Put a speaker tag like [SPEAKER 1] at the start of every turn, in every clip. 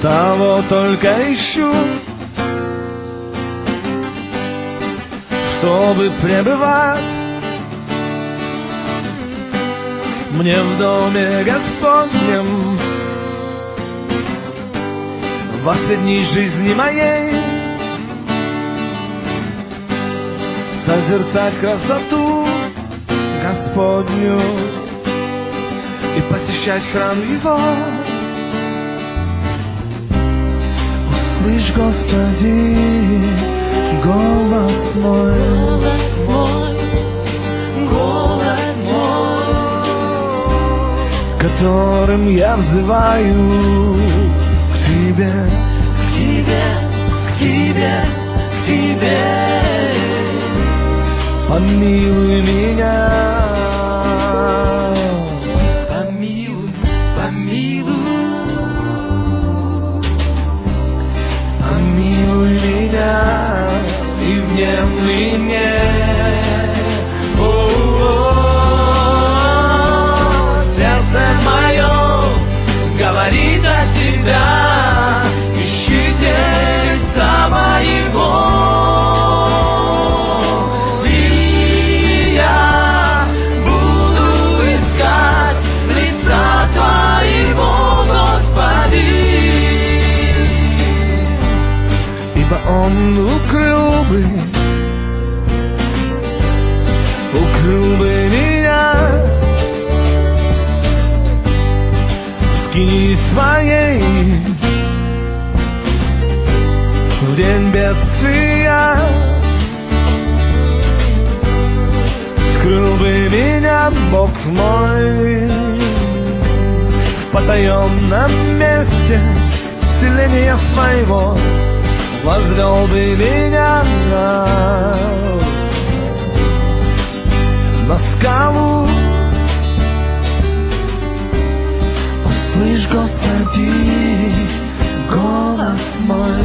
[SPEAKER 1] Того только ищу, чтобы пребывать мне в доме Господнем во все дни жизни моей, созерцать красоту Господню и посещать храм Его. Услышь, Господи, голос мой, голос мой, которым я взываю к Тебе, к Тебе, к Тебе, к Тебе. Помилуй меня, помилуй, помилуй, помилуй меня и внемли мне. Сердце мое говорит от Тебя, ищите лица моего. Он укрыл бы меня в скинии своей в день бедствия, скрыл бы меня Бог мой в потаенном месте селения своего. Возвел бы меня на скалу. Услышь, Господи, голос мой,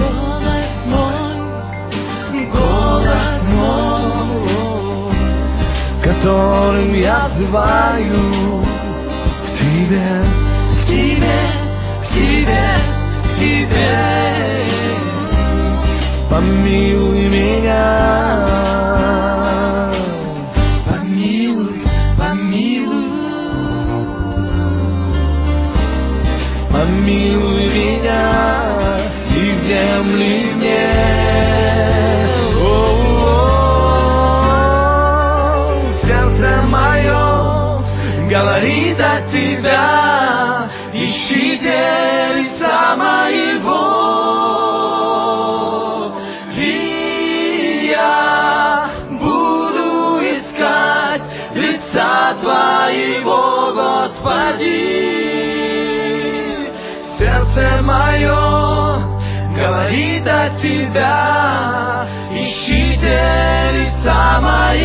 [SPEAKER 1] голос мой, которым я взываю к Тебе, к Тебе, к Тебе, к Тебе. Помилуй меня, помилуй, помилуй, помилуй меня и внемли мне. Сердце мое говорит от Тебя, ищите лица моего. Твоего, Господи, сердце мое говорит от Тебя, ищите лица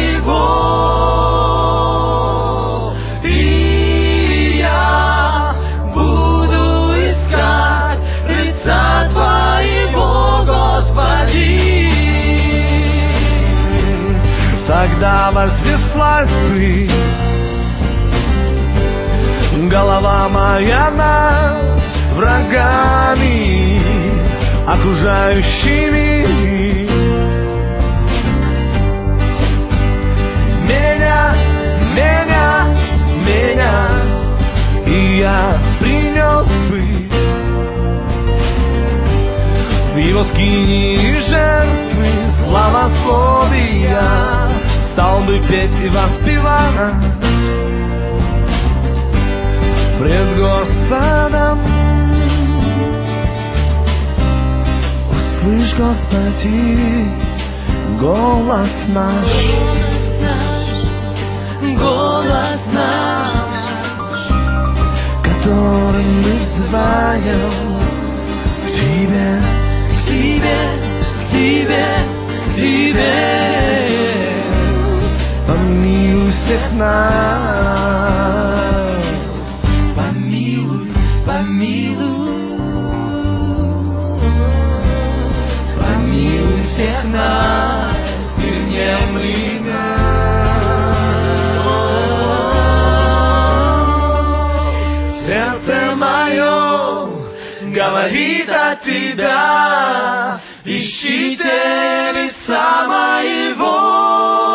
[SPEAKER 1] моего, и я буду искать лица Твоего, Господи. Тогда вознеслась бы голова моя над врагами окружающими меня, и я принес бы в Его скинии жертвы славословия, стал бы петь и воспевать пред Господом. Услышь, Господи, голос наш, голос наш, которым мы взываем к Тебе, к Тебе, к Тебе, к Тебе. Помилуй всех нас, помилуй, помилуй всех нас и внемли нам. Сердце мое говорит от тебя, ищите лица моего.